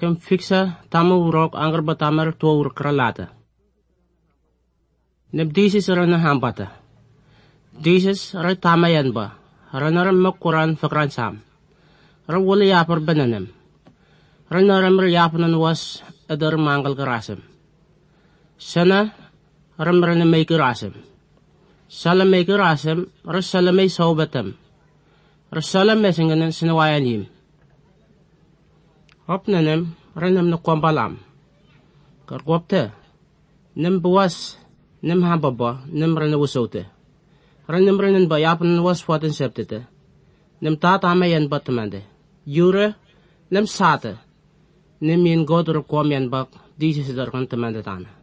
kem fixa tamu urok anggar batamar tua ur kralata. Neb disis rana hambata. Disis ray tamayan ba. Ranaram makuran fakran sam. Rawuli yapar bananem. Ranaram yapanan was adar mangal karasem. Sana ramrana may karasem. Salam may karasem rasalam may saubatam. Rasalam may singanan sinawayan him. Hop nanem ranam na kwampalam. Karkwapte. Nem buwas nem hambaba nem rana wasote. Ranam ranan ba yapan was fuatan septete. Nem tatamayan batamande. Yura nem sate. Nem yin godur kwamyan bak disis darkan tamande tana.